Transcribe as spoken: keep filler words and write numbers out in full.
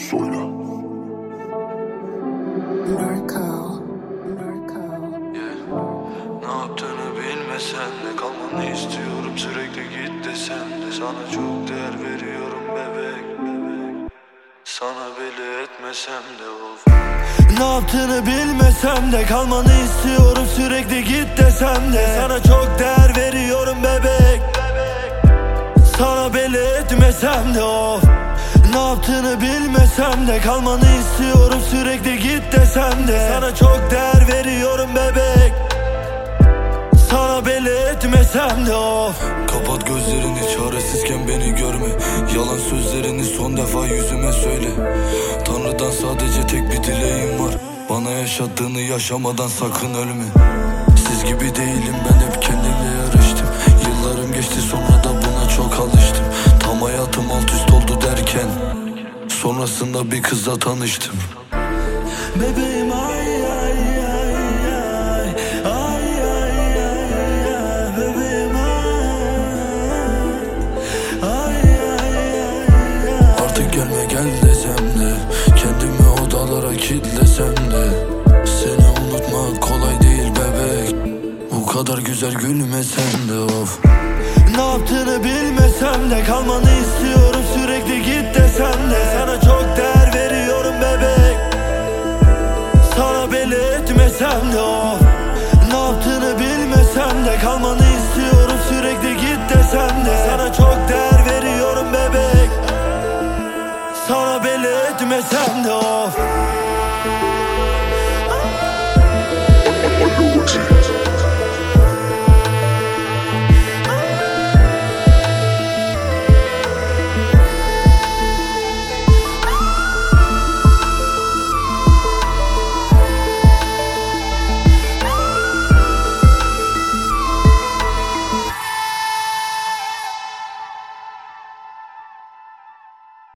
Soyla. Narco, Narco. Yeah. Ne yaptığını bilmesen de kalmanı istiyorum, sürekli git desem de sana çok değer veriyorum bebek, bebek. Sana belli etmesem de of. Ne yaptığını bilmesem de kalmanı istiyorum, sürekli git desem de sana çok değer veriyorum bebek, bebek. Sana belli etmesem de of. Ne yaptığını bilmesem de kalmanı istiyorum, sürekli git desem de sana çok değer veriyorum bebek. Sana belli etmesem de of. Kapat gözlerini, çaresizken beni görme. Yalan sözlerini son defa yüzüme söyle. Tanrı'dan sadece tek bir dileğim var: bana yaşattığını yaşamadan sakın ölme. Siz gibi değilim, ben hep kendimle yarıştım. Yıllarım geçti, sonra da buna çok alıştım. Tam hayatım alt üst oldu derken sonrasında bir kızla tanıştım. Bebeğim ay ay ay ay, ay ay ay ay, bebeğim ay, ay ay ay ay. Artık gelme gel desem de, kendimi odalara kilitlesem de, seni unutmak kolay değil bebek. Bu kadar güzel gülmesen de of. Ne yaptığını bilmesem de kalmanı istiyorum, sürekli git desem de sana çok değer veriyorum bebek. Sana belli etmesem de of. Ne yaptığını bilmesem de kalmanı istiyorum, sürekli git desem de sana çok değer veriyorum bebek. Sana belli etmesem de of.